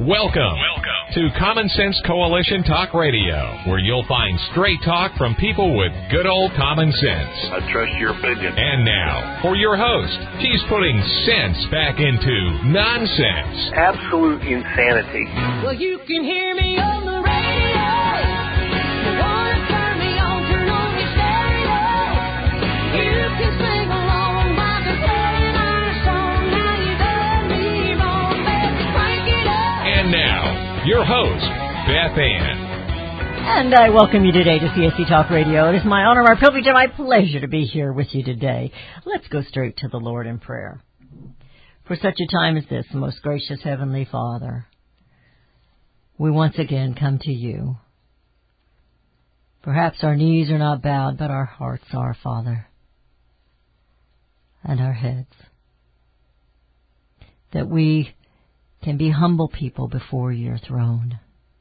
Welcome to Common Sense Coalition Talk Radio, where you'll find straight talk from people with good old common sense. I trust your opinion. And now, for your host, he's putting sense back into nonsense. Absolute insanity. Well, you can hear me on the radio. You want to turn me on, turn on your stereo. You can sing along while they're playing our song. Now you done me wrong, baby, crank it up. And now, your host, Beth Ann. And I welcome you today to CSC Talk Radio. It is my honor, my privilege, and my pleasure to be here with you today. Let's go straight to the Lord in prayer. For such a time as this, most gracious Heavenly Father, we once again come to you. Perhaps our knees are not bowed, but our hearts are, Father, and our heads. That we can be humble people before your throne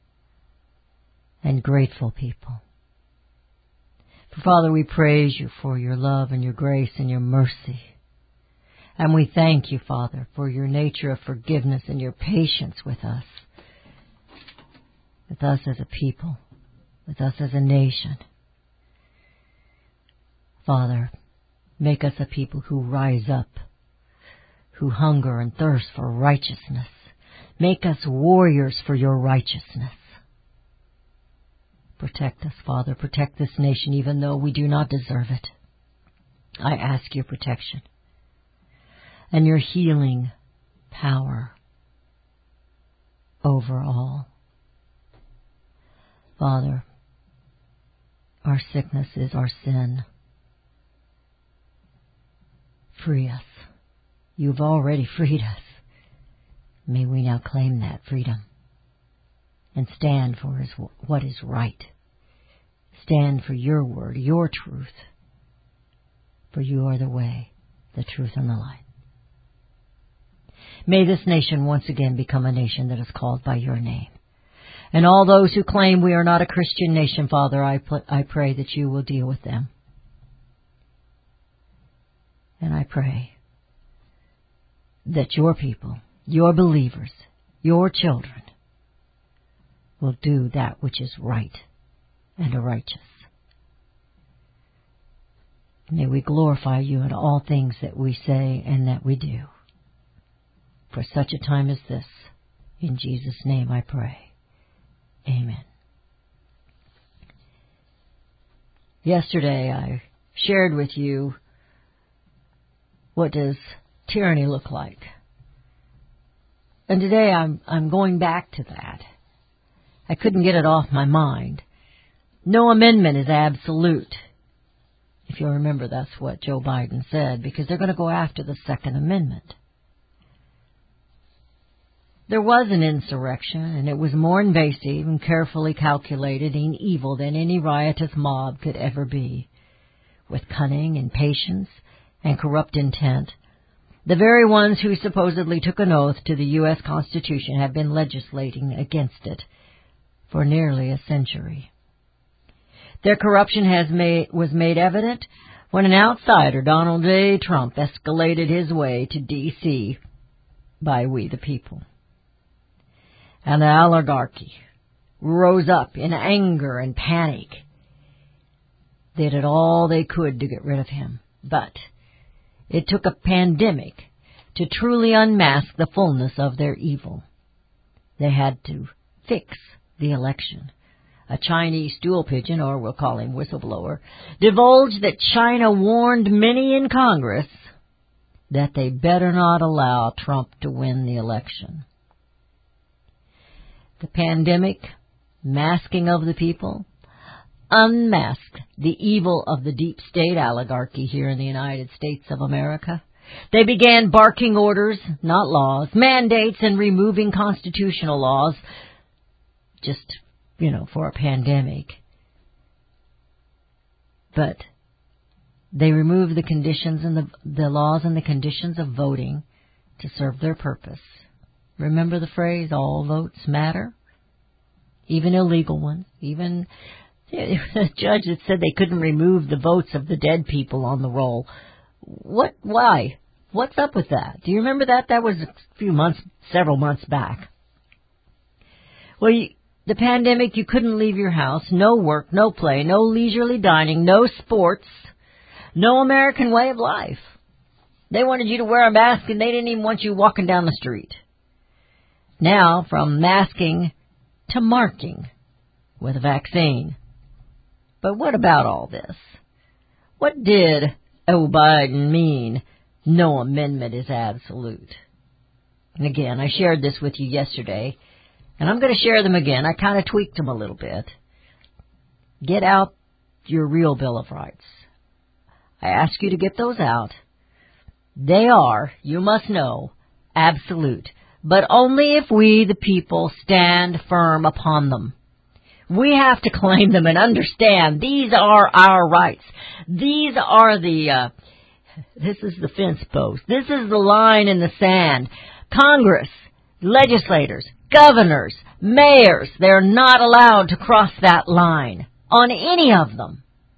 and grateful people. For Father, we praise you for your love and your grace and your mercy. And we thank you, Father, for your nature of forgiveness and your patience with us as a people, with us as a nation. Father, make us a people who rise up, who hunger and thirst for righteousness. Make us warriors for your righteousness. Protect us, Father. Protect this nation, even though we do not deserve it. I ask your protection and your healing power over all. Father, our sickness is our sin. Free us. You've already freed us. May we now claim that freedom and stand for what is right. Stand for your word, your truth. For you are the way, the truth, and the light. May this nation once again become a nation that is called by your name. And all those who claim we are not a Christian nation, Father, I pray that you will deal with them. And I pray that your people, your believers, your children, will do that which is right and righteous. May we glorify you in all things that we say and that we do. For such a time as this, in Jesus' name I pray. Amen. Yesterday I shared with you, what does tyranny look like? And today I'm going back to that. I couldn't get it off my mind. No amendment is absolute. If you'll remember, that's what Joe Biden said, because they're going to go after the Second Amendment. There was an insurrection, and it was more invasive and carefully calculated and evil than any riotous mob could ever be. With cunning and patience and corrupt intent, the very ones who supposedly took an oath to the U.S. Constitution have been legislating against it for nearly a century. Their corruption was made evident when an outsider, Donald J. Trump, escalated his way to D.C. by we the people. And the oligarchy rose up in anger and panic. They did all they could to get rid of him, but it took a pandemic to truly unmask the fullness of their evil. They had to fix the election. A Chinese stool pigeon, or we'll call him whistleblower, divulged that China warned many in Congress that they better not allow Trump to win the election. The pandemic, masking of the people, unmasked the evil of the deep state oligarchy here in the United States of America. They began barking orders, not laws, mandates, and removing constitutional laws, just, for a pandemic. But they removed the conditions and the laws and the conditions of voting to serve their purpose. Remember the phrase, all votes matter? Even illegal ones. Even the judge that said they couldn't remove the votes of the dead people on the roll. Why? What's up with that? Do you remember that? That was several months back. Well, the pandemic, you couldn't leave your house. No work, no play, no leisurely dining, no sports, no American way of life. They wanted you to wear a mask, and they didn't even want you walking down the street. Now, from masking to marking with a vaccine. But what about all this? What did Biden mean? No amendment is absolute. And again, I shared this with you yesterday, and I'm going to share them again. I kind of tweaked them a little bit. Get out your real Bill of Rights. I ask you to get those out. They are, you must know, absolute, but only if we, the people, stand firm upon them. We have to claim them and understand these are our rights. These are this is the fence post. This is the line in the sand. Congress, legislators, governors, mayors, they're not allowed to cross that line on any of them.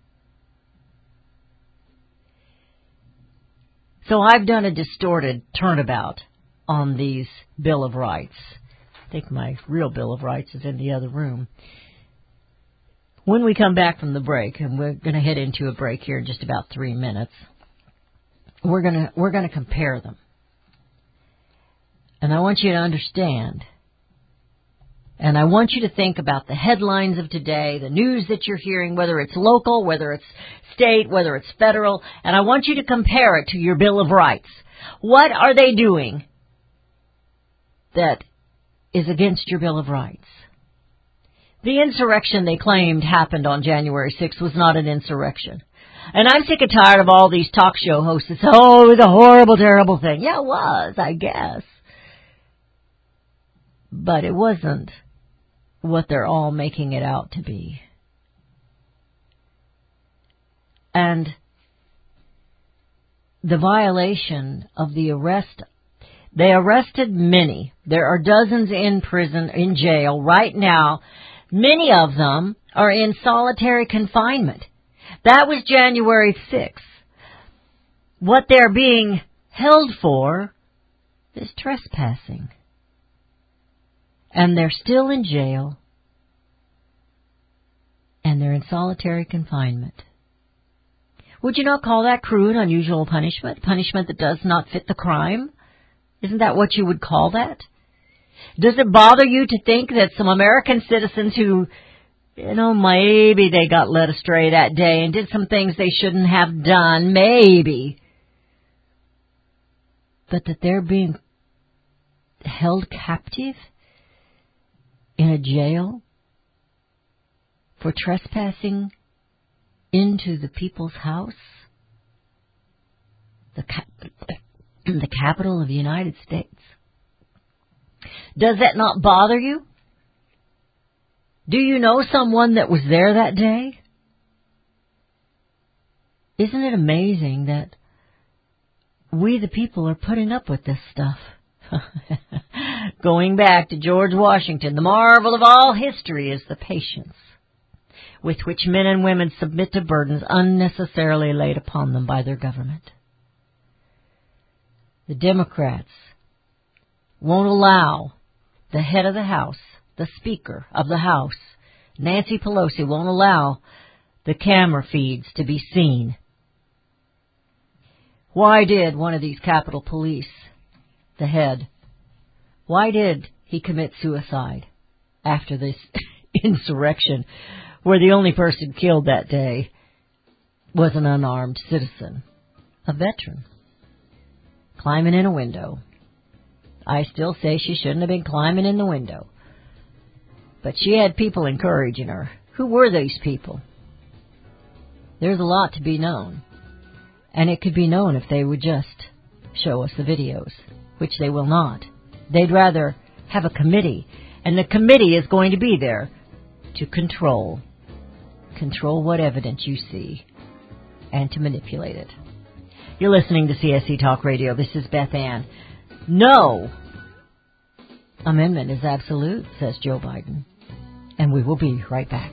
So I've done a distorted turnabout on these Bill of Rights. I think my real Bill of Rights is in the other room. When we come back from the break, and we're going to head into a break here in just about 3 minutes, we're going to compare them. And I want you to understand, and I want you to think about the headlines of today, the news that you're hearing, whether it's local, whether it's state, whether it's federal, and I want you to compare it to your Bill of Rights. What are they doing that is against your Bill of Rights? The insurrection they claimed happened on January 6th was not an insurrection. And I'm sick and tired of all these talk show hosts that say, oh, it was a horrible, terrible thing. Yeah, it was, I guess. But it wasn't what they're all making it out to be. And the violation of the arrest, they arrested many. There are dozens in prison, in jail right now. Many of them are in solitary confinement. That was January 6th. What they're being held for is trespassing. And they're still in jail. And they're in solitary confinement. Would you not call that cruel, unusual punishment? Punishment that does not fit the crime? Isn't that what you would call that? Does it bother you to think that some American citizens who, maybe they got led astray that day and did some things they shouldn't have done, maybe, but that they're being held captive in a jail for trespassing into the people's house, the capital of the United States? Does that not bother you? Do you know someone that was there that day? Isn't it amazing that we, the people, are putting up with this stuff? Going back to George Washington, the marvel of all history is the patience with which men and women submit to burdens unnecessarily laid upon them by their government. The Democrats won't allow the head of the House, the Speaker of the House, Nancy Pelosi, won't allow the camera feeds to be seen. Why did one of these Capitol Police, the head, why did he commit suicide after this insurrection where the only person killed that day was an unarmed citizen, a veteran, climbing in a window? I still say she shouldn't have been climbing in the window. But she had people encouraging her. Who were these people? There's a lot to be known. And it could be known if they would just show us the videos, which they will not. They'd rather have a committee. And the committee is going to be there to control what evidence you see and to manipulate it. You're listening to CSC Talk Radio. This is Beth Ann. No amendment is absolute, says Joe Biden. And we will be right back.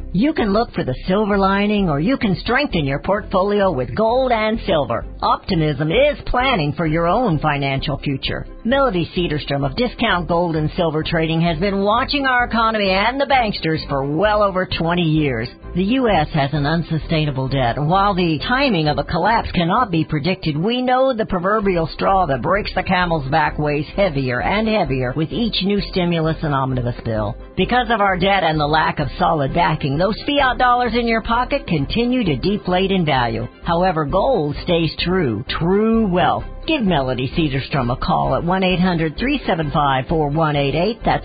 You can look for the silver lining, or you can strengthen your portfolio with gold and silver. Optimism is planning for your own financial future. Melody Cedarstrom of Discount Gold and Silver Trading has been watching our economy and the banksters for well over 20 years. The U.S. has an unsustainable debt, and while the timing of a collapse cannot be predicted, we know the proverbial straw that breaks the camel's back weighs heavier and heavier with each new stimulus and omnibus bill. Because of our debt and the lack of solid backing, those fiat dollars in your pocket continue to deflate in value. However, gold stays true wealth. Give Melody Cedarstrom a call at 1-800-375-4188. That's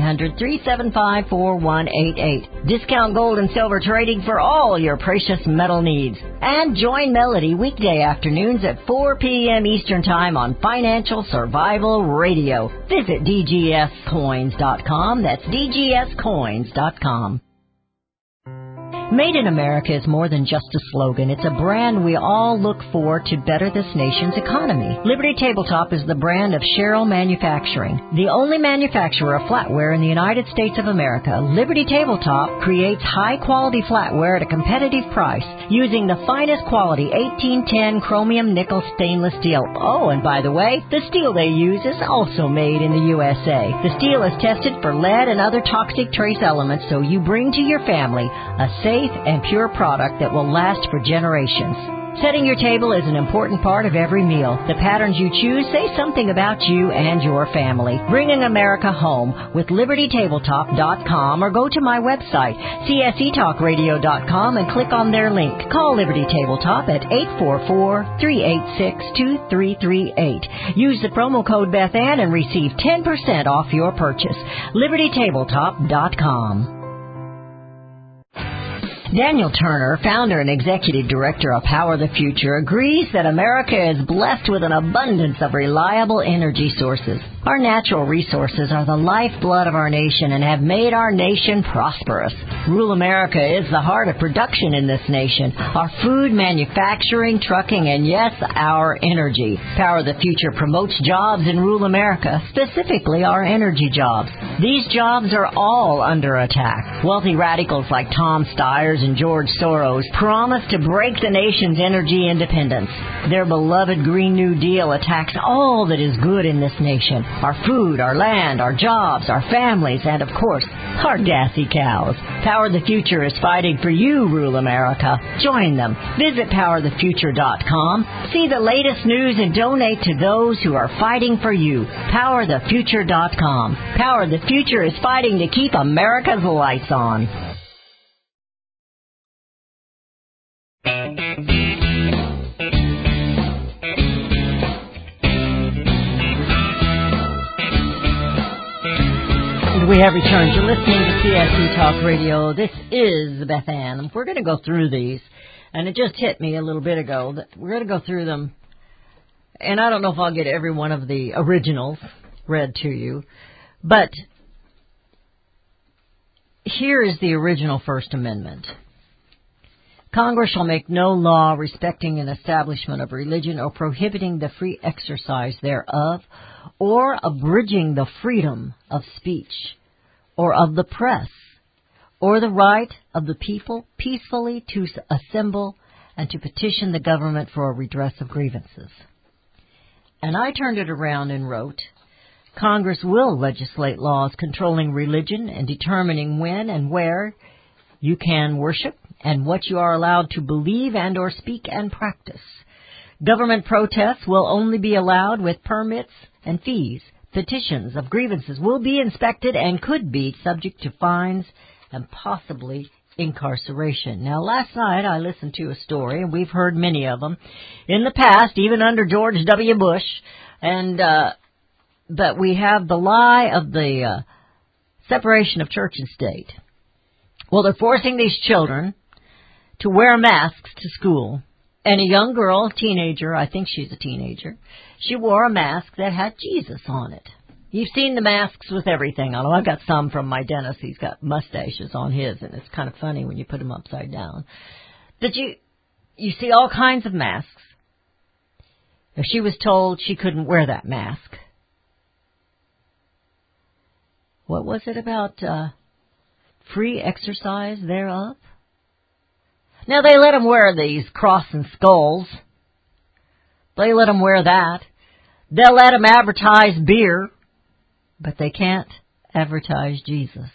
1-800-375-4188. Discount Gold and Silver Trading for all your precious metal needs. And join Melody weekday afternoons at 4 p.m. Eastern Time on Financial Survival Radio. Visit DGScoins.com. That's DGScoins.com. Made in America is more than just a slogan. It's a brand we all look for to better this nation's economy. Liberty Tabletop is the brand of Sherrill Manufacturing, the only manufacturer of flatware in the United States of America. Liberty Tabletop creates high-quality flatware at a competitive price using the finest quality 1810 chromium nickel stainless steel. Oh, and by the way, the steel they use is also made in the USA. The steel is tested for lead and other toxic trace elements, so you bring to your family a safe and pure product that will last for generations. Setting your table is an important part of every meal. The patterns you choose say something about you and your family. Bringing America home with LibertyTabletop.com, or go to my website, CSETalkRadio.com, and click on their link. Call Liberty Tabletop at 844-386-2338. Use the promo code BethAnn and receive 10% off your purchase. LibertyTabletop.com. Daniel Turner, founder and executive director of Power the Future, agrees that America is blessed with an abundance of reliable energy sources. Our natural resources are the lifeblood of our nation and have made our nation prosperous. Rural America is the heart of production in this nation. Our food, manufacturing, trucking, and yes, our energy. Power the Future promotes jobs in rural America, specifically our energy jobs. These jobs are all under attack. Wealthy radicals like Tom Stiers and George Soros promise to break the nation's energy independence. Their beloved Green New Deal attacks all that is good in this nation. Our food, our land, our jobs, our families, and of course, our gassy cows. Power the Future is fighting for you, rural America. Join them. Visit PowerTheFuture.com. See the latest news and donate to those who are fighting for you. PowerTheFuture.com. Power the Future is fighting to keep America's lights on. We have returned. You're listening to CSE Talk Radio. This is Beth Ann. We're going to go through these, and it just hit me a little bit ago that we're going to go through them, and I don't know if I'll get every one of the originals read to you, but here is the original First Amendment. Congress shall make no law respecting an establishment of religion or prohibiting the free exercise thereof, or abridging the freedom of speech, or of the press, or the right of the people peacefully to assemble and to petition the government for a redress of grievances. And I turned it around and wrote, Congress will legislate laws controlling religion and determining when and where you can worship and what you are allowed to believe and or speak and practice. Government protests will only be allowed with permits and fees. Petitions of grievances will be inspected and could be subject to fines and possibly incarceration. Now, last night I listened to a story, and we've heard many of them in the past, even under George W. Bush, and but we have the lie of the separation of church and state. Well, they're forcing these children to wear masks to school. And a young girl, teenager, I think she's a teenager, she wore a mask that had Jesus on it. You've seen the masks with everything on them. I've got some from my dentist. He's got mustaches on his, and it's kind of funny when you put them upside down. But you see all kinds of masks. If she was told she couldn't wear that mask. What was it about free exercise thereof. Now, they let them wear these cross and skulls. They let them wear that. They'll let them advertise beer, but they can't advertise Jesus.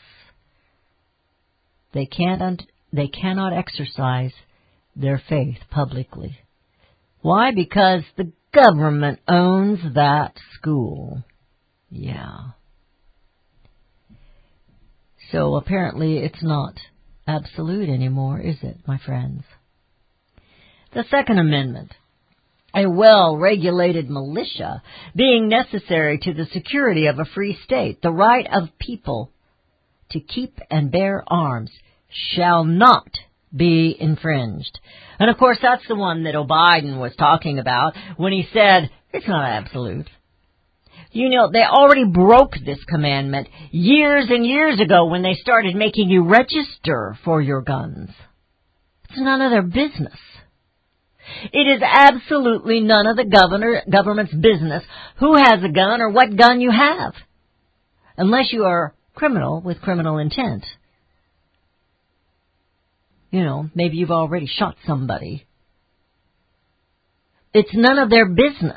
They cannot exercise their faith publicly. Why? Because the government owns that school. Yeah. So apparently it's not absolute anymore, is it, my friends? The Second Amendment, a well-regulated militia being necessary to the security of a free state, the right of people to keep and bear arms shall not be infringed. And of course that's the one that O'Biden was talking about when he said it's not absolute. You know, they already broke this commandment years and years ago when they started making you register for your guns. It's none of their business. It is absolutely none of the government's business who has a gun or what gun you have, unless you are criminal with criminal intent. You know, maybe you've already shot somebody. It's none of their business.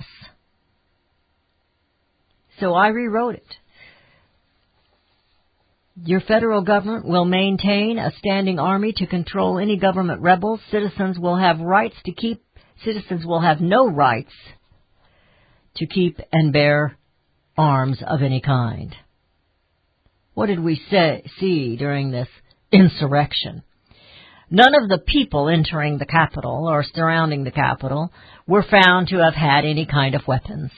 So I rewrote it. Your federal government will maintain a standing army to control any government rebels. Citizens will have no rights to keep and bear arms of any kind. What did we see during this insurrection? None of the people entering the Capitol or surrounding the Capitol were found to have had any kind of weapons.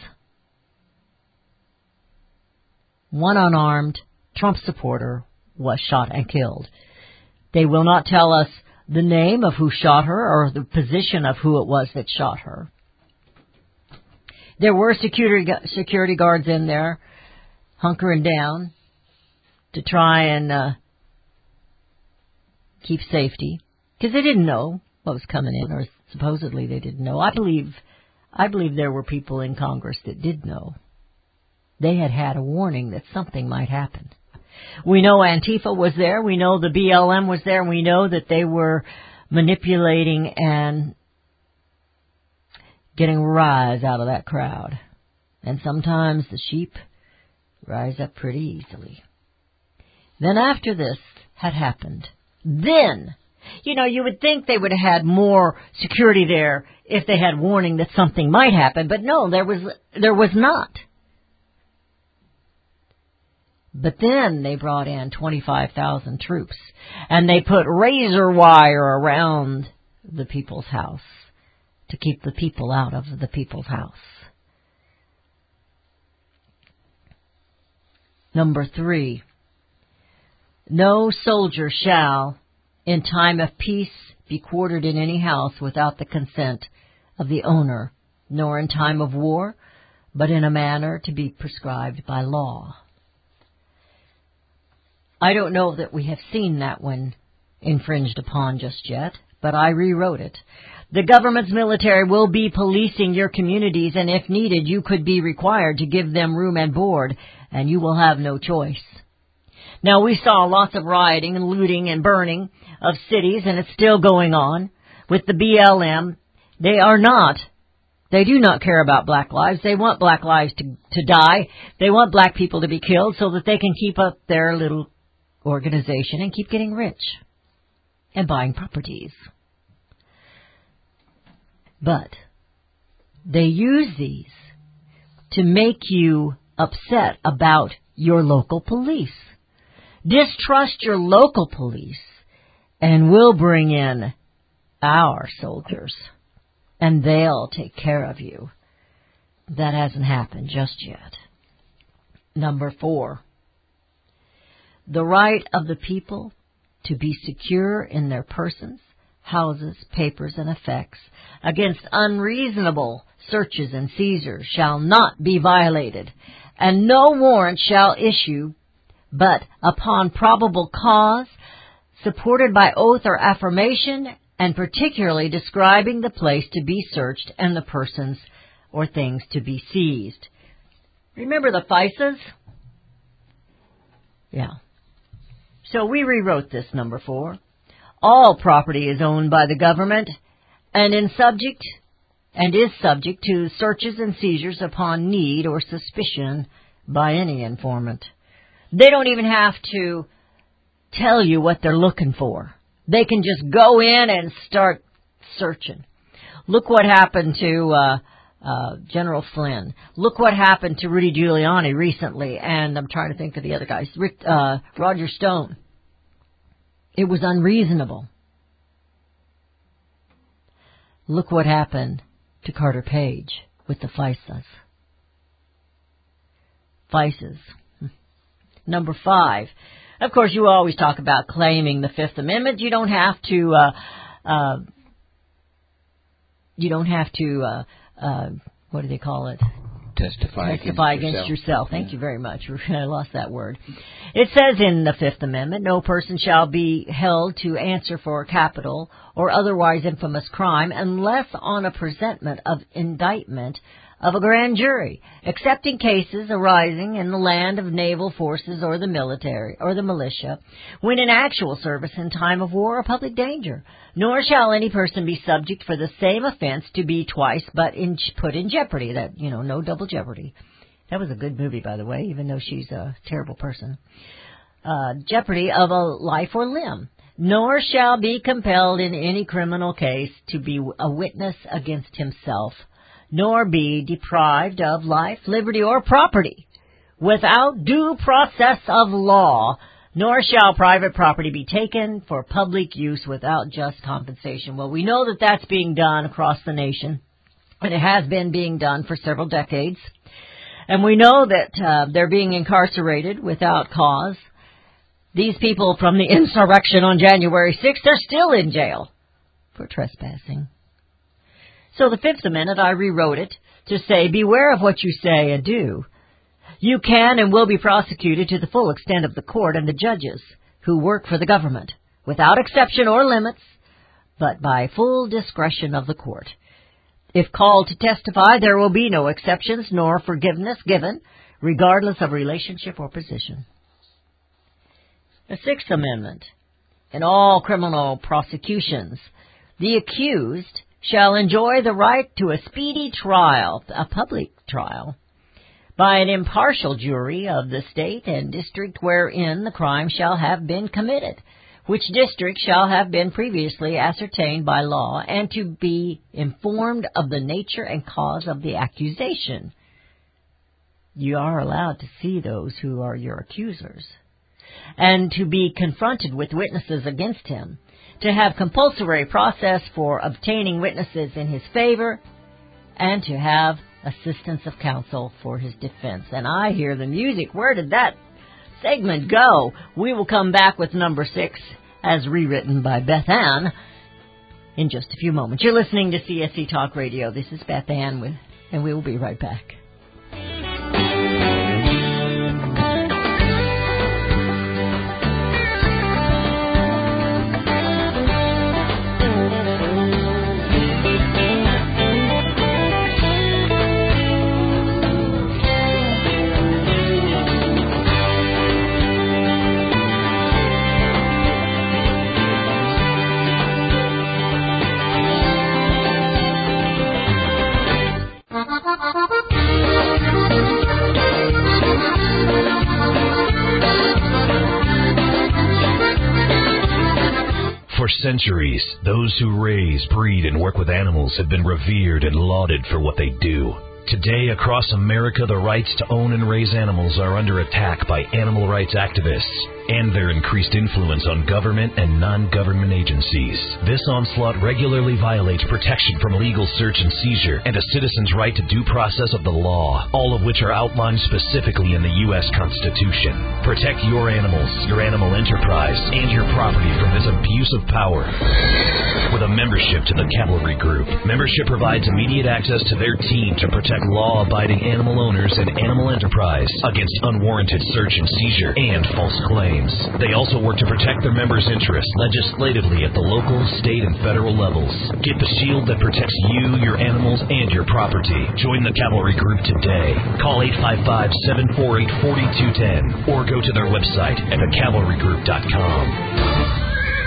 One unarmed Trump supporter was shot and killed. They will not tell us the name of who shot her or the position of who it was that shot her. There were security guards in there hunkering down to try and keep safety, because they didn't know what was coming in, or supposedly they didn't know. I believe there were people in Congress that did know. They had a warning that something might happen. We know Antifa was there. We know the BLM was there. We know that they were manipulating and getting a rise out of that crowd. And sometimes the sheep rise up pretty easily. Then after this had happened, then, you know, you would think they would have had more security there if they had warning that something might happen. But no, there was not. But then they brought in 25,000 troops, and they put razor wire around the people's house to keep the people out of the people's house. Number 3, no soldier shall, in time of peace, be quartered in any house without the consent of the owner, nor in time of war, but in a manner to be prescribed by law. I don't know that we have seen that one infringed upon just yet, but I rewrote it. The government's military will be policing your communities, and if needed, you could be required to give them room and board, and you will have no choice. Now, we saw lots of rioting and looting and burning of cities, and it's still going on. With the BLM, they do not care about black lives. They want black lives to die. They want black people to be killed so that they can keep up their little organization and keep getting rich and buying properties. But they use these to make you upset about your local police. Distrust your local police, and we'll bring in our soldiers, and they'll take care of you. That hasn't happened just yet. Number 4, the right of the people to be secure in their persons, houses, papers, and effects against unreasonable searches and seizures shall not be violated, and no warrant shall issue but upon probable cause, supported by oath or affirmation, and particularly describing the place to be searched and the persons or things to be seized. Remember the FISAs? Yeah. So we rewrote this, number 4. All property is owned by the government and is subject to searches and seizures upon need or suspicion by any informant. They don't even have to tell you what they're looking for. They can just go in and start searching. Look what happened to General Flynn. Look what happened to Rudy Giuliani recently, and I'm trying to think of the other guys. Roger Stone. It was unreasonable. Look what happened to Carter Page with the FISAs. Number 5. Of course, you always talk about claiming the Fifth Amendment. You don't have to. What do they call it? Testify against yourself. Thank you very much. I lost that word. It says in the Fifth Amendment, no person shall be held to answer for capital or otherwise infamous crime unless on a presentment of indictment of a grand jury, except in cases arising in the land of naval forces or the military or the militia, when in actual service in time of war or public danger. Nor shall any person be subject for the same offense to be twice but put in jeopardy. That, no double jeopardy. That was a good movie, by the way, even though she's a terrible person. Jeopardy of a life or limb. Nor shall be compelled in any criminal case to be a witness against himself, nor be deprived of life, liberty, or property without due process of law, nor shall private property be taken for public use without just compensation. Well, we know that that's being done across the nation, and it has been being done for several decades. And we know that they're being incarcerated without cause. These people from the insurrection on January 6th are still in jail for trespassing. So the Fifth Amendment, I rewrote it to say, beware of what you say and do. You can and will be prosecuted to the full extent of the court and the judges who work for the government, without exception or limits, but by full discretion of the court. If called to testify, there will be no exceptions nor forgiveness given, regardless of relationship or position. The Sixth Amendment. In all criminal prosecutions, the accused shall enjoy the right to a speedy trial, a public trial, by an impartial jury of the state and district wherein the crime shall have been committed, which district shall have been previously ascertained by law, and to be informed of the nature and cause of the accusation. You are allowed to see those who are your accusers, and to be confronted with witnesses against him, to have compulsory process for obtaining witnesses in his favor, and to have assistance of counsel for his defense. And I hear the music. Where did that segment go? We will come back with number 6 as rewritten by Beth Ann in just a few moments. You're listening to CSC Talk Radio. This is Beth Ann, and we will be right back. For centuries, those who raise, breed, and work with animals have been revered and lauded for what they do. Today, across America, the rights to own and raise animals are under attack by animal rights activists and their increased influence on government and non-government agencies. This onslaught regularly violates protection from legal search and seizure and a citizen's right to due process of the law, all of which are outlined specifically in the U.S. Constitution. Protect your animals, your animal enterprise, and your property from this abuse use of power. With a membership to the Cavalry Group, membership provides immediate access to their team to protect law-abiding animal owners and animal enterprise against unwarranted search and seizure and false claims. They also work to protect their members' interests legislatively at the local, state, and federal levels. Get the shield that protects you, your animals, and your property. Join the Cavalry Group today. Call 855-748-4210 or go to their website at thecavalrygroup.com.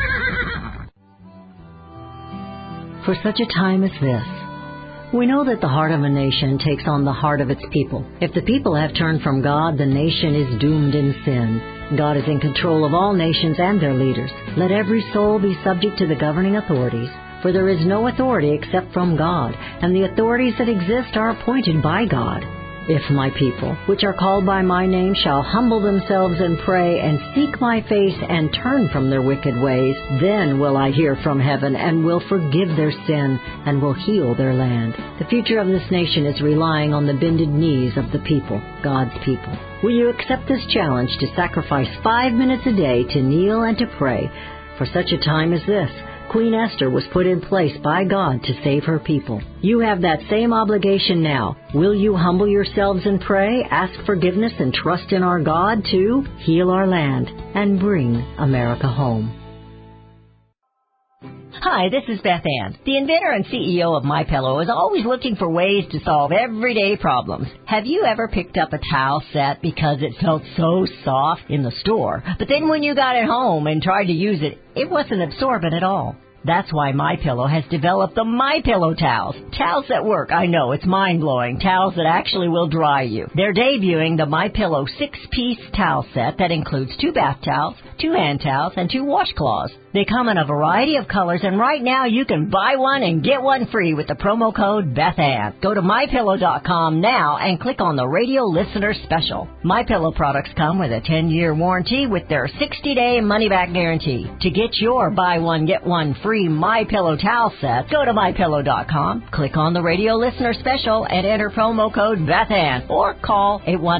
For such a time as this, we know that the heart of a nation takes on the heart of its people. If the people have turned from God, the nation is doomed in sin. God is in control of all nations and their leaders. Let every soul be subject to the governing authorities, for there is no authority except from God, and the authorities that exist are appointed by God. If my people, which are called by my name, shall humble themselves and pray and seek my face and turn from their wicked ways, then will I hear from heaven and will forgive their sin and will heal their land. The future of this nation is relying on the bended knees of the people, God's people. Will you accept this challenge to sacrifice 5 minutes a day to kneel and to pray? For such a time as this, Queen Esther was put in place by God to save her people. You have that same obligation now. Will you humble yourselves and pray, ask forgiveness, and trust in our God to heal our land and bring America home? Hi, this is Beth Ann. The inventor and CEO of MyPillow is always looking for ways to solve everyday problems. Have you ever picked up a towel set because it felt so soft in the store, but then when you got it home and tried to use it, it wasn't absorbent at all? That's why MyPillow has developed the MyPillow towels. Towels that work, I know, it's mind-blowing. Towels that actually will dry you. They're debuting the MyPillow 6-piece towel set that includes 2 bath towels, 2 hand towels, and 2 washcloths. They come in a variety of colors, and right now you can buy one and get one free with the promo code BethAnn. Go to MyPillow.com now and click on the Radio Listener Special. MyPillow products come with a 10-year warranty with their 60-day money-back guarantee. To get your buy one, get one free MyPillow towel set, go to MyPillow.com, click on the Radio Listener Special, and enter promo code BethAnn, or call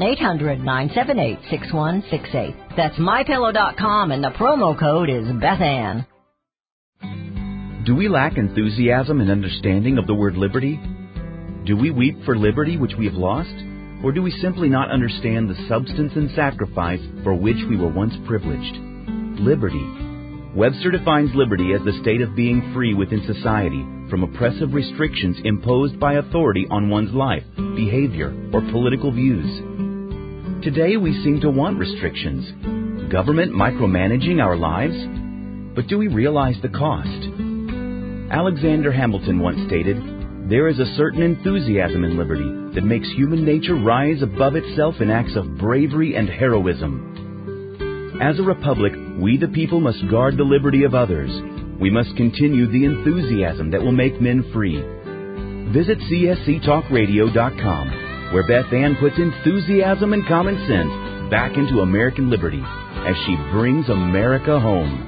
1-800-978-6168. That's MyPillow.com, and the promo code is BethAnn. Do we lack enthusiasm and understanding of the word liberty? Do we weep for liberty which we have lost? Or do we simply not understand the substance and sacrifice for which we were once privileged? Liberty. Webster defines liberty as the state of being free within society from oppressive restrictions imposed by authority on one's life, behavior, or political views. Today we seem to want restrictions, government micromanaging our lives. But do we realize the cost? Alexander Hamilton once stated, "There is a certain enthusiasm in liberty that makes human nature rise above itself in acts of bravery and heroism." As a republic, we the people must guard the liberty of others. We must continue the enthusiasm that will make men free. Visit csctalkradio.com, where Beth Ann puts enthusiasm and common sense back into American liberty as she brings America home.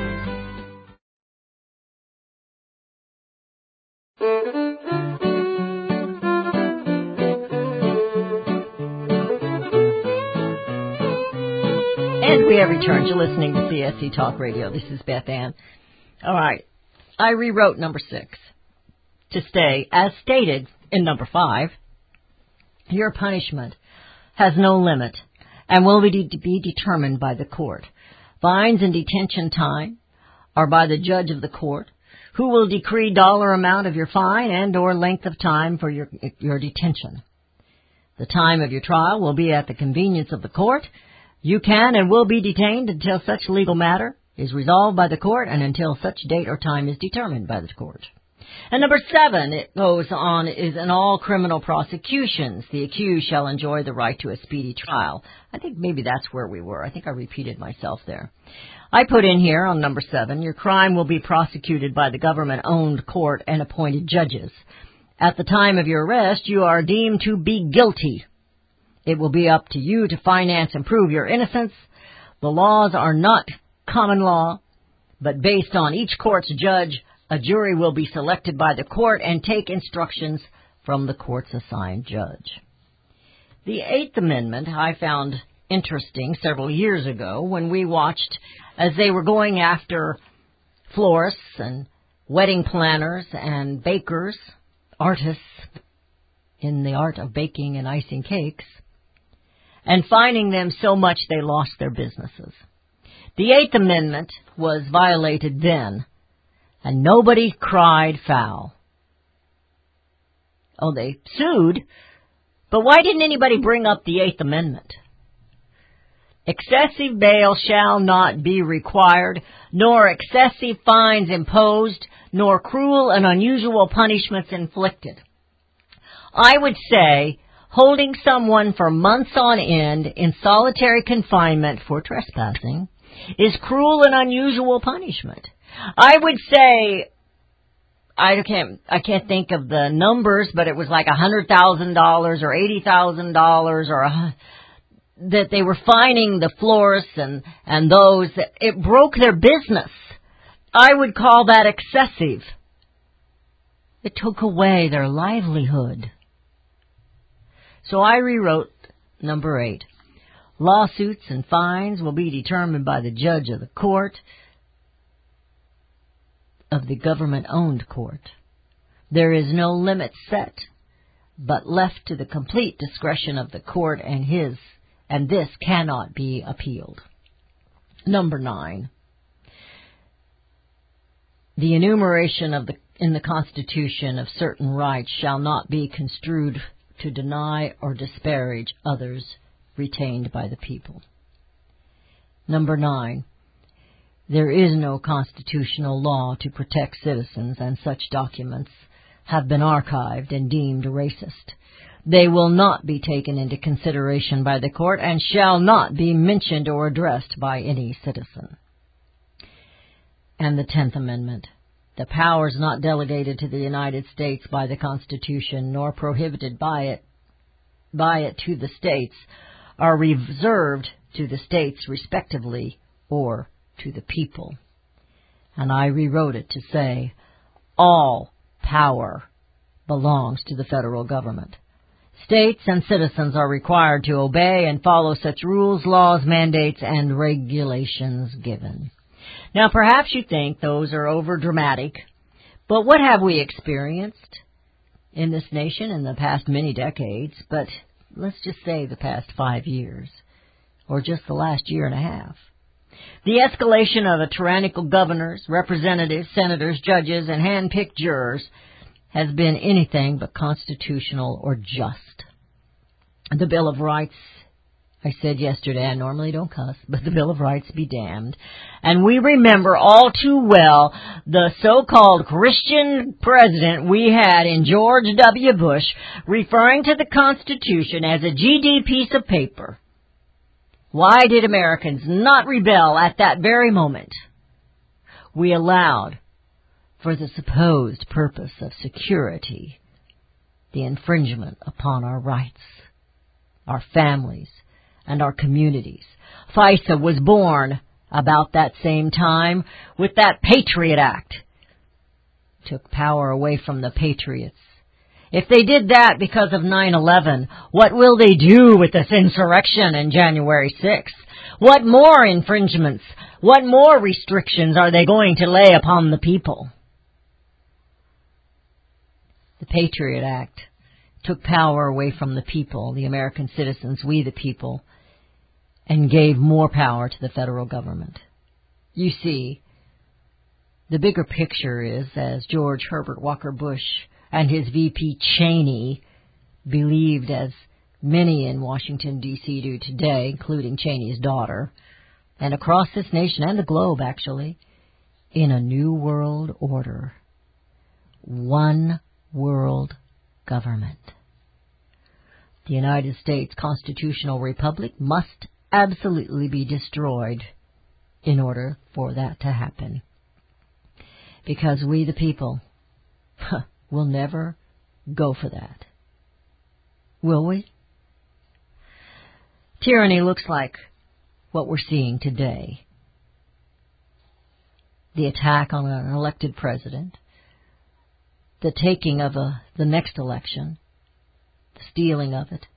And we have returned. You're listening to CSC Talk Radio. This is Beth Ann. All right. I rewrote number 6 to stay, as stated in number 5, your punishment has no limit and will be determined by the court. Fines and detention time are by the judge of the court, who will decree dollar amount of your fine and or length of time for your detention. The time of your trial will be at the convenience of the court. You can and will be detained until such legal matter is resolved by the court and until such date or time is determined by the court. And number 7, it goes on, is in all criminal prosecutions, the accused shall enjoy the right to a speedy trial. I think maybe that's where we were. I think I repeated myself there. I put in here on number 7, your crime will be prosecuted by the government-owned court and appointed judges. At the time of your arrest, you are deemed to be guilty. It will be up to you to finance and prove your innocence. The laws are not common law, but based on each court's judge, a jury will be selected by the court and take instructions from the court's assigned judge. The 8th Amendment I found interesting several years ago when we watched as they were going after florists and wedding planners and bakers, artists in the art of baking and icing cakes, and fining them so much they lost their businesses. The Eighth Amendment was violated then, and nobody cried foul. Oh, they sued, but why didn't anybody bring up the Eighth Amendment? Excessive bail shall not be required, nor excessive fines imposed, nor cruel and unusual punishments inflicted. I would say holding someone for months on end in solitary confinement for trespassing is cruel and unusual punishment. I would say, I can't think of the numbers, but it was like $100,000 or $80,000 or that they were fining the florists and those that it broke their business. I would call that excessive. It took away their livelihood. So I rewrote number 8. Lawsuits and fines will be determined by the judge of the court, of the government-owned court. There is no limit set, but left to the complete discretion of the court and this cannot be appealed. Number 9. The enumeration in the Constitution of certain rights shall not be construed to deny or disparage others retained by the people. Number 9. There is no constitutional law to protect citizens, and such documents have been archived and deemed racist. They will not be taken into consideration by the court and shall not be mentioned or addressed by any citizen. And the 10th Amendment. The powers not delegated to the United States by the Constitution nor prohibited by it to the states are reserved to the states respectively or to the people. And I rewrote it to say, all power belongs to the federal government. States and citizens are required to obey and follow such rules, laws, mandates, and regulations given. Now, perhaps you think those are over-dramatic, but what have we experienced in this nation in the past many decades, but let's just say the past 5 years, or just the last year and a half? The escalation of tyrannical governors, representatives, senators, judges, and hand-picked jurors has been anything but constitutional or just. The Bill of Rights, I said yesterday, I normally don't cuss, but the Bill of Rights be damned. And we remember all too well the so-called Christian president we had in George W. Bush referring to the Constitution as a GD piece of paper. Why did Americans not rebel at that very moment? We allowed, for the supposed purpose of security, the infringement upon our rights, our families, and our communities. FISA was born about that same time with that Patriot Act. Took power away from the patriots. If they did that because of 9/11, what will they do with this insurrection in January 6th? What more infringements, what more restrictions are they going to lay upon the people? The Patriot Act took power away from the people, the American citizens, we the people, and gave more power to the federal government. You see, the bigger picture is, as George Herbert Walker Bush and his VP Cheney believed, as many in Washington, D.C. do today, including Cheney's daughter, and across this nation and the globe, actually, in a new world order. One world government. The United States constitutional republic must absolutely be destroyed in order for that to happen. Because we, the people, will never go for that. Will we? Tyranny looks like what we're seeing today. The attack on an elected president, the taking of the next election, the stealing of it,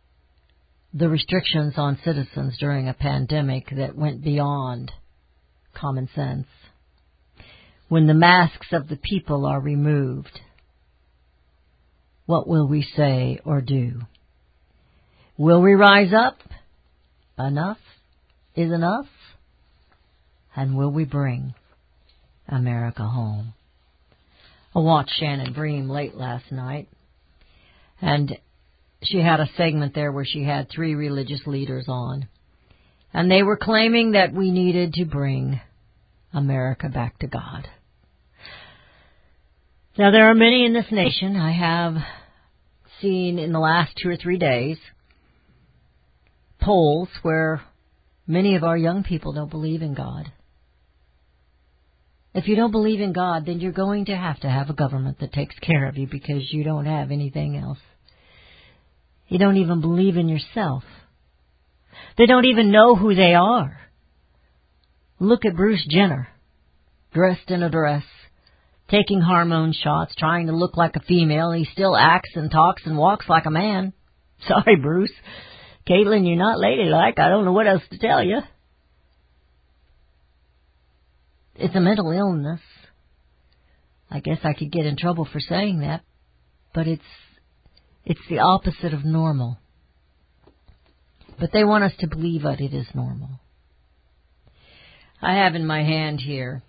the restrictions on citizens during a pandemic that went beyond common sense. When the masks of the people are removed, what will we say or do? Will we rise up? Enough is enough. And will we bring America home? I watched Shannon Bream late last night, and she had a segment there where she had 3 religious leaders on, and they were claiming that we needed to bring America back to God. Now, there are many in this nation. I have seen in the last 2 or 3 days polls where many of our young people don't believe in God. If you don't believe in God, then you're going to have a government that takes care of you because you don't have anything else. You don't even believe in yourself. They don't even know who they are. Look at Bruce Jenner, dressed in a dress, taking hormone shots, trying to look like a female. He still acts and talks and walks like a man. Sorry, Bruce. Caitlin, you're not ladylike. I don't know what else to tell you. It's a mental illness. I guess I could get in trouble for saying that, but it's the opposite of normal. But they want us to believe that it is normal. I have in my hand here,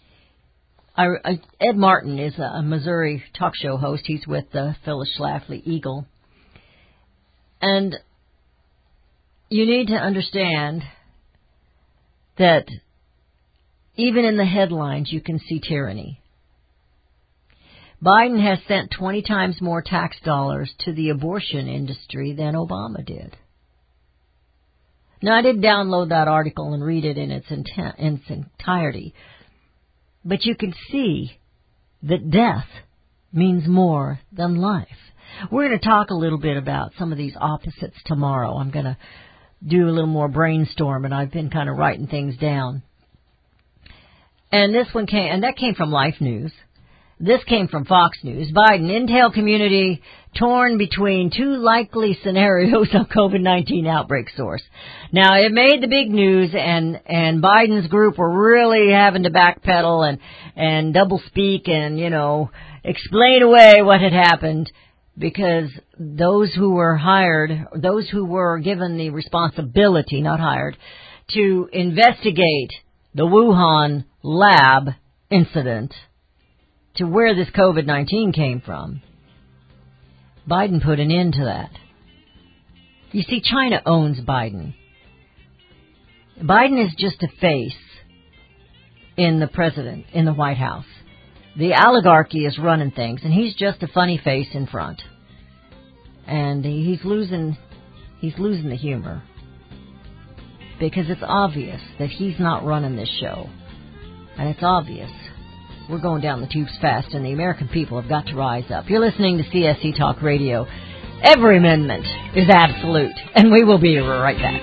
Ed Martin is a Missouri talk show host. He's with the Phyllis Schlafly Eagle. And you need to understand that even in the headlines, you can see tyranny. Biden has sent 20 times more tax dollars to the abortion industry than Obama did. Now, I did download that article and read it in its entirety. But you can see that death means more than life. We're going to talk a little bit about some of these opposites tomorrow. I'm going to do a little more brainstorm, and I've been kind of writing things down. And this one came from Life News. This came from Fox News. Biden, Intel community torn between 2 likely scenarios of COVID-19 outbreak source. Now, it made the big news, and Biden's group were really having to backpedal and double speak and, explain away what had happened, because those who were given the responsibility, not hired, to investigate the Wuhan lab incident to where this COVID-19 came from, Biden put an end to that. You see, China owns Biden. Biden is just a face in the White House. The oligarchy is running things, and he's just a funny face in front. And he's losing the humor, because it's obvious that he's not running this show. And it's obvious we're going down the tubes fast, and the American people have got to rise up. You're listening to CSC Talk Radio. Every amendment is absolute, and we will be right back.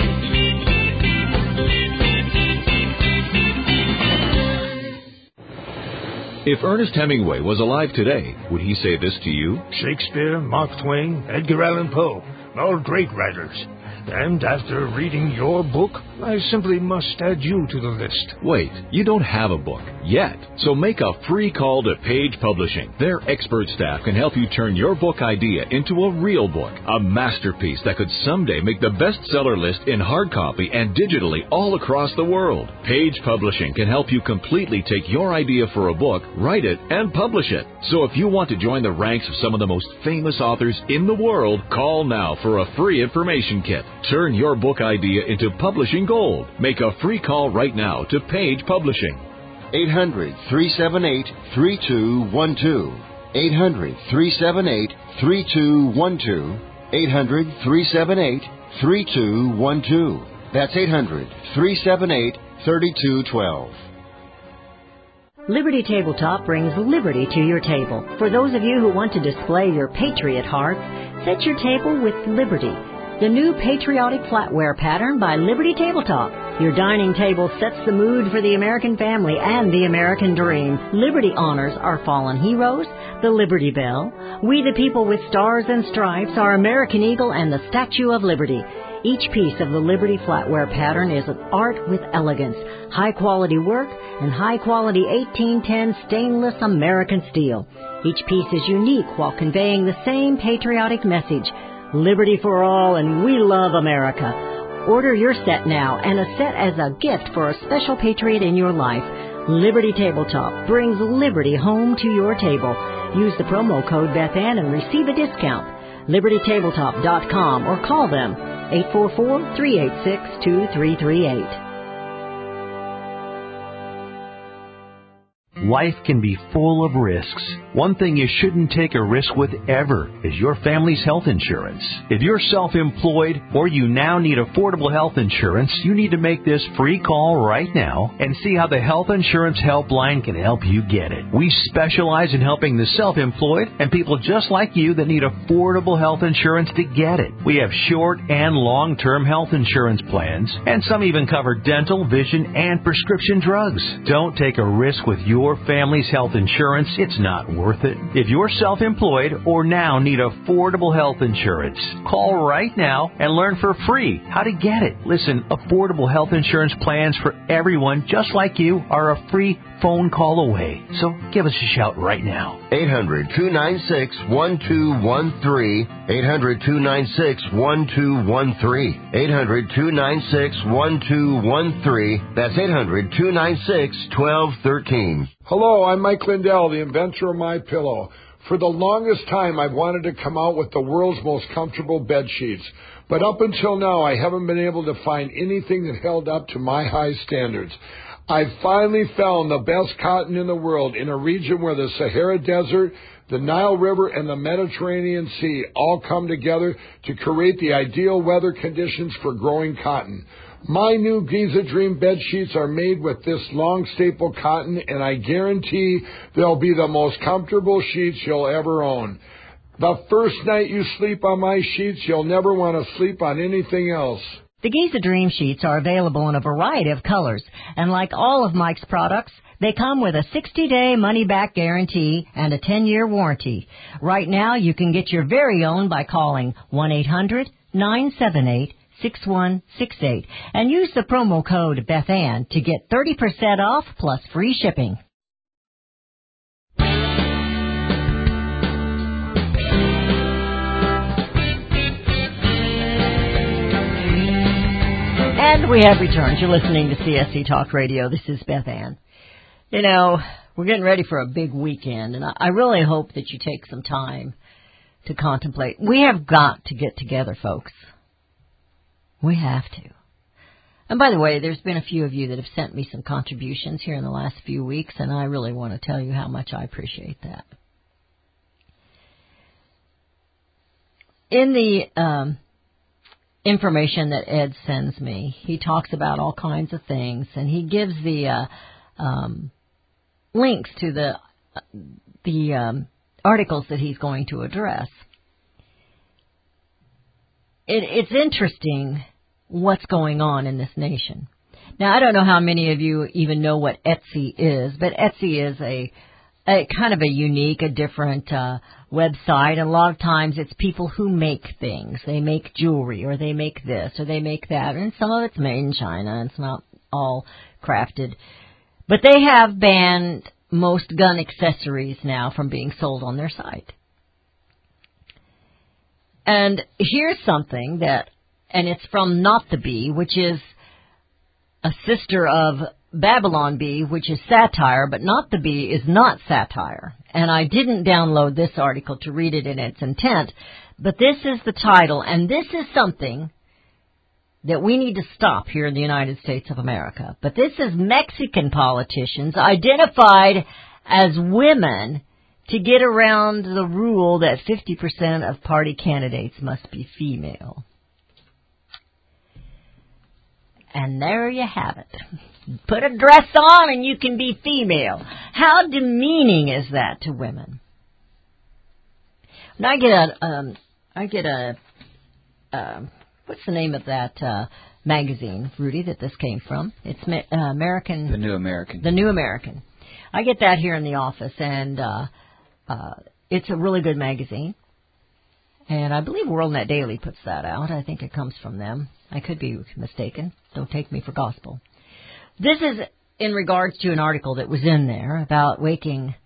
If Ernest Hemingway was alive today, would he say this to you? Shakespeare, Mark Twain, Edgar Allan Poe, all great writers. And after reading your book, I simply must add you to the list. Wait, you don't have a book yet. So make a free call to Page Publishing. Their expert staff can help you turn your book idea into a real book, a masterpiece that could someday make the bestseller list in hard copy and digitally all across the world. Page Publishing can help you completely take your idea for a book, write it, and publish it. So if you want to join the ranks of some of the most famous authors in the world, call now for a free information kit. Turn your book idea into publishing gold. Make a free call right now to Page Publishing. 800-378-3212. 800-378-3212. 800-378-3212. That's 800-378-3212. Liberty Tabletop brings liberty to your table. For those of you who want to display your patriot heart, set your table with Liberty, the new patriotic flatware pattern by Liberty Tabletop. Your dining table sets the mood for the American family and the American dream. Liberty honors our fallen heroes, the Liberty Bell, We the People with Stars and Stripes, our American Eagle, and the Statue of Liberty. Each piece of the Liberty flatware pattern is an art with elegance, high-quality work, and high-quality 1810 stainless American steel. Each piece is unique while conveying the same patriotic message, liberty for all and we love America. Order your set now and a set as a gift for a special patriot in your life. Liberty Tabletop brings liberty home to your table. Use the promo code BethAnn and receive a discount. LibertyTabletop.com or call them 844-386-2338. Life can be full of risks. One thing you shouldn't take a risk with ever is your family's health insurance. If you're self-employed or you now need affordable health insurance, you need to make this free call right now and see how the Health Insurance Helpline can help you get it. We specialize in helping the self-employed and people just like you that need affordable health insurance to get it. We have short and long-term health insurance plans, and some even cover dental, vision, and prescription drugs. Don't take a risk with your family's health insurance. It's not worth it. If you're self-employed or now need affordable health insurance, call right now and learn for free how to get it. Listen, affordable health insurance plans for everyone just like you are a free phone call away. So give us a shout right now. 800-296-1213. 800-296-1213. 800-296-1213. That's 800-296-1213. Hello, I'm Mike Lindell, the inventor of My Pillow. For the longest time, I've wanted to come out with the world's most comfortable bed sheets. But up until now, I haven't been able to find anything that held up to my high standards. I've finally found the best cotton in the world in a region where the Sahara Desert, the Nile River, and the Mediterranean Sea all come together to create the ideal weather conditions for growing cotton. My new Giza Dream bed sheets are made with this long staple cotton, and I guarantee they'll be the most comfortable sheets you'll ever own. The first night you sleep on my sheets, you'll never want to sleep on anything else. The Giza Dream Sheets are available in a variety of colors, and like all of Mike's products, they come with a 60-day money-back guarantee and a 10-year warranty. Right now, you can get your very own by calling 1-800-978-6168 and use the promo code BethAnn to get 30% off plus free shipping. And we have returned. You're listening to CSC Talk Radio. This is Beth Ann. You know, we're getting ready for a big weekend, and I really hope that you take some time to contemplate. We have got to get together, folks. We have to. And by the way, there's been a few of you that have sent me some contributions here in the last few weeks, and I really want to tell you how much I appreciate that. In the information that Ed sends me, he talks about all kinds of things, and he gives the links to the articles that he's going to address. It's interesting what's going on in this nation. Now, I don't know how many of you even know what Etsy is, but Etsy is a kind of a unique, a different website. And a lot of times it's people who make things. They make jewelry, or they make this, or they make that. And some of it's made in China, and it's not all crafted. But they have banned most gun accessories now from being sold on their site. And here's something that, and it's from Not the Bee, which is a sister of Babylon Bee, which is satire, but Not the Bee is not satire. And I didn't download this article to read it in its intent, but this is the title, and this is something that we need to stop here in the United States of America. But this is Mexican politicians identified as women to get around the rule that 50% of party candidates must be female. And there you have it. Put a dress on and you can be female. How demeaning is that to women? And I get a what's the name of that magazine, Rudy, that this came from? It's American. The New American. The New American. I get that here in the office, and it's a really good magazine. And I believe WorldNet Daily puts that out. I think it comes from them. I could be mistaken. Don't take me for gospel. This is in regards to an article that was in there about waking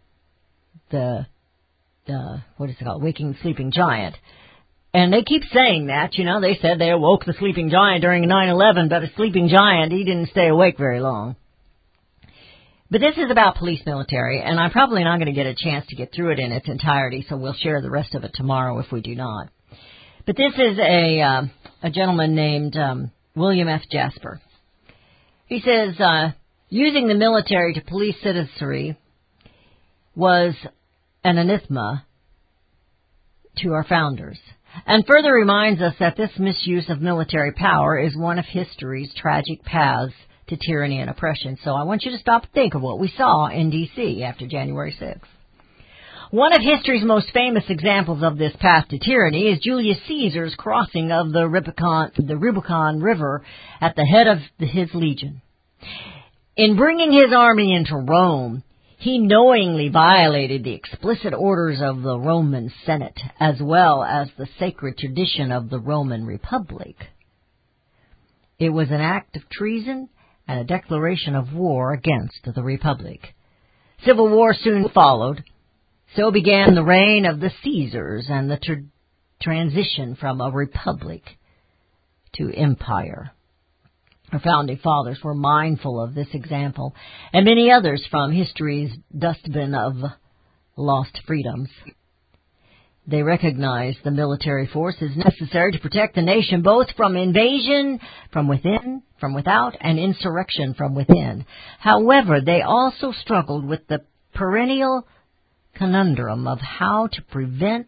waking the sleeping giant. And they keep saying that, they said they awoke the sleeping giant during 9/11, but a sleeping giant, he didn't stay awake very long. But this is about police military, and I'm probably not going to get a chance to get through it in its entirety, so we'll share the rest of it tomorrow if we do not. But this is a gentleman named William F. Jasper. He says, using the military to police citizenry was an anathema to our founders, and further reminds us that this misuse of military power is one of history's tragic paths to tyranny and oppression. So I want you to stop and think of what we saw in D.C. after January 6th. One of history's most famous examples of this path to tyranny is Julius Caesar's crossing of the Rubicon River at the head of his legion. In bringing his army into Rome, he knowingly violated the explicit orders of the Roman Senate, as well as the sacred tradition of the Roman Republic. It was an act of treason and a declaration of war against the Republic. Civil war soon followed. So began the reign of the Caesars and the transition from a republic to empire. Our founding fathers were mindful of this example, and many others from history's dustbin of lost freedoms. They recognized the military force is necessary to protect the nation both from invasion from within, from without, and insurrection from within. However, they also struggled with the perennial conundrum of how to prevent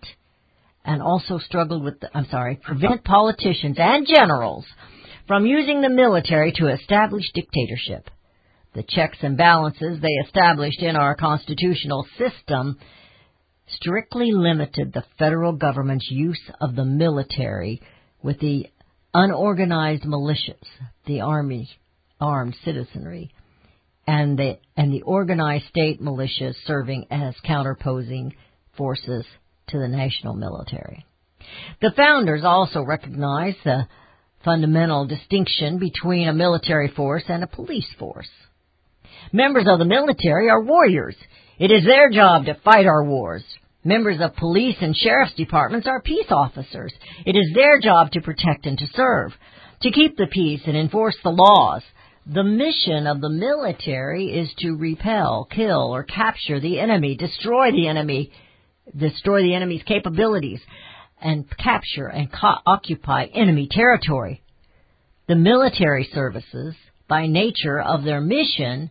politicians and generals from using the military to establish dictatorship. The checks and balances they established in our constitutional system strictly limited the federal government's use of the military with the unorganized militias, the army, armed citizenry, and the organized state militias serving as counterposing forces to the national military. The founders also recognized the fundamental distinction between a military force and a police force. Members of the military are warriors. It is their job to fight our wars. Members of police and sheriff's departments are peace officers. It is their job to protect and to serve, to keep the peace and enforce the laws. The mission of the military is to repel, kill, or capture the enemy, destroy the enemy's capabilities, and capture and occupy enemy territory. The military services, by nature of their mission,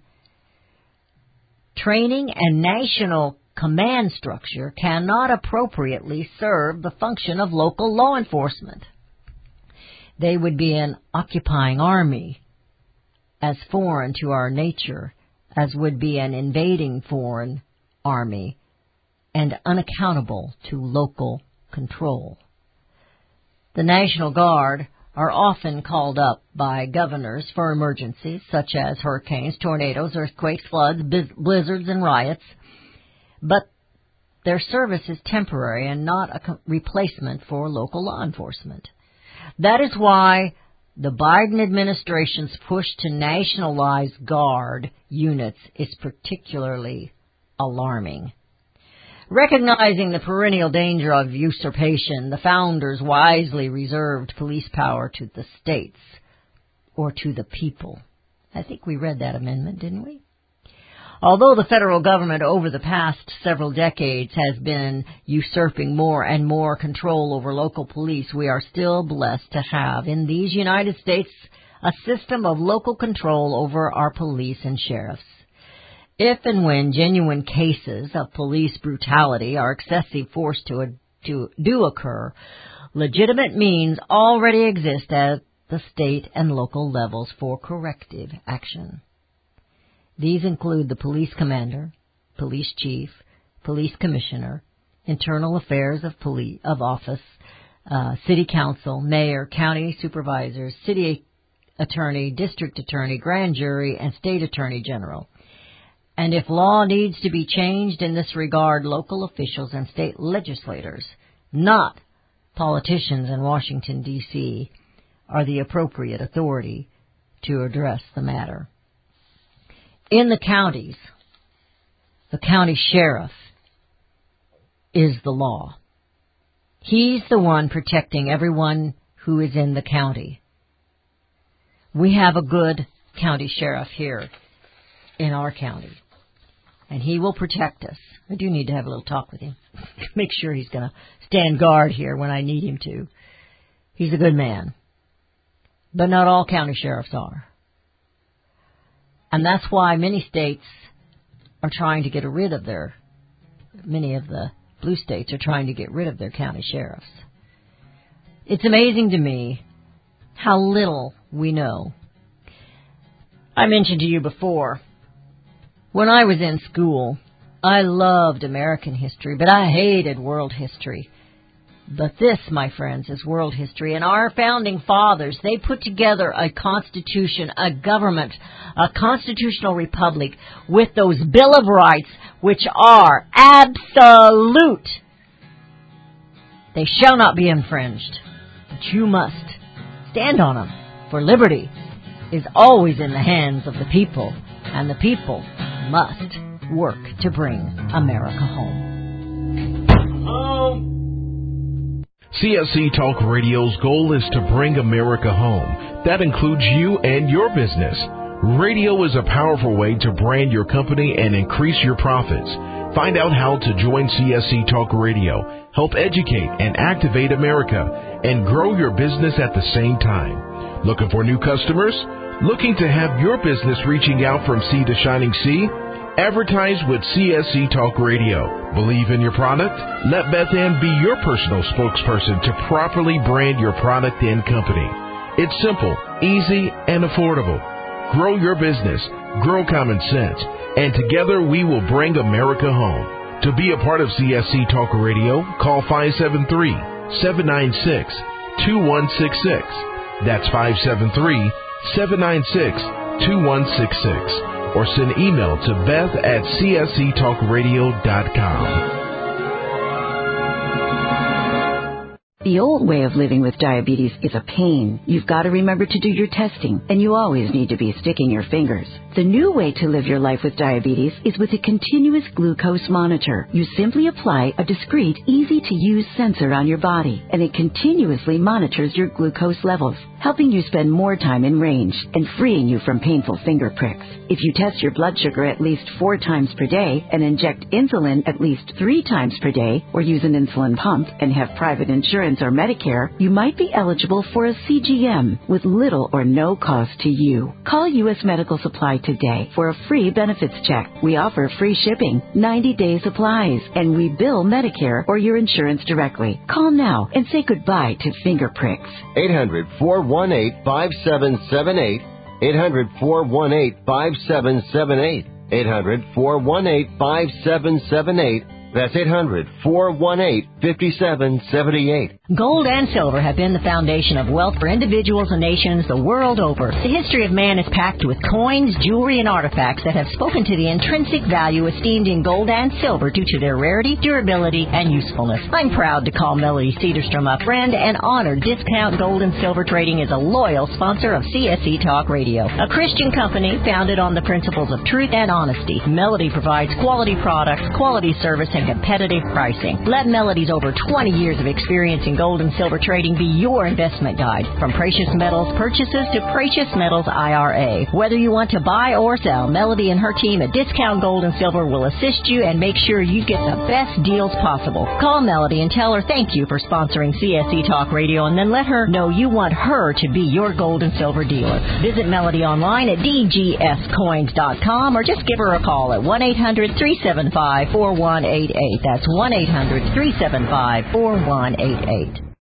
training, and national command structure, cannot appropriately serve the function of local law enforcement. They would be an occupying army, as foreign to our nature as would be an invading foreign army, and unaccountable to local control. The National Guard are often called up by governors for emergencies such as hurricanes, tornadoes, earthquakes, floods, blizzards, and riots, but their service is temporary and not a replacement for local law enforcement. That is why the Biden administration's push to nationalize Guard units is particularly alarming. Recognizing the perennial danger of usurpation, the founders wisely reserved police power to the states or to the people. I think we read that amendment, didn't we? Although the federal government over the past several decades has been usurping more and more control over local police, we are still blessed to have in these United States a system of local control over our police and sheriffs. If and when genuine cases of police brutality or excessive force do occur, legitimate means already exist at the state and local levels for corrective action. These include the police commander, police chief, police commissioner, internal affairs of office, city council, mayor, county supervisors, city attorney, district attorney, grand jury, and state attorney general. And if law needs to be changed in this regard, local officials and state legislators, not politicians in Washington, D.C., are the appropriate authority to address the matter. In the counties, the county sheriff is the law. He's the one protecting everyone who is in the county. We have a good county sheriff here in our county, and he will protect us. I do need to have a little talk with him. Make sure he's going to stand guard here when I need him to. He's a good man. But not all county sheriffs are. And that's why many states are trying to get rid of many of the blue states are trying to get rid of their county sheriffs. It's amazing to me how little we know. I mentioned to you before, when I was in school, I loved American history, but I hated world history. But this, my friends, is world history. And our founding fathers, they put together a constitution, a government, a constitutional republic with those Bill of Rights, which are absolute. They shall not be infringed, but you must stand on them. For liberty is always in the hands of the people, and the people must work to bring America home. CSC Talk Radio's goal is to bring America home. That includes you and your business. Radio is a powerful way to brand your company and increase your profits. Find out how to join CSC Talk Radio, help educate and activate America, and grow your business at the same time. Looking for new customers? Looking to have your business reaching out from sea to shining sea? Advertise with CSC Talk Radio. Believe in your product? Let Beth Ann be your personal spokesperson to properly brand your product and company. It's simple, easy, and affordable. Grow your business, grow common sense, and together we will bring America home. To be a part of CSC Talk Radio, call 573-796-2166. That's 573-796-2166. Or send email to beth@csctalkradio.com. The old way of living with diabetes is a pain. You've got to remember to do your testing, and you always need to be sticking your fingers. The new way to live your life with diabetes is with a continuous glucose monitor. You simply apply a discreet, easy-to-use sensor on your body, and it continuously monitors your glucose levels, helping you spend more time in range and freeing you from painful finger pricks. If you test your blood sugar at least 4 times per day and inject insulin at least 3 times per day, or use an insulin pump and have private insurance or Medicare, you might be eligible for a CGM with little or no cost to you. Call U.S. Medical Supply today for a free benefits check. We offer free shipping, 90-day supplies, and we bill Medicare or your insurance directly. Call now and say goodbye to finger pricks. 800-418-5778. 800-418-5778. 800-418-5778. That's 800-418-5778. Gold and silver have been the foundation of wealth for individuals and nations the world over. The history of man is packed with coins, jewelry, and artifacts that have spoken to the intrinsic value esteemed in gold and silver due to their rarity, durability, and usefulness. I'm proud to call Melody Cedarstrom a friend and honor Discount Gold and Silver Trading is a loyal sponsor of CSC Talk Radio, a Christian company founded on the principles of truth and honesty. Melody provides quality products, quality service, and competitive pricing. Let Melody's over 20 years of experience in gold and silver trading be your investment guide. From precious metals purchases to precious metals IRA. Whether you want to buy or sell, Melody and her team at Discount Gold and Silver will assist you and make sure you get the best deals possible. Call Melody and tell her thank you for sponsoring CSC Talk Radio, and then let her know you want her to be your gold and silver dealer. Visit Melody online at dgscoins.com or just give her a call at 1-800-375-4188. That's 1-800-375-4188.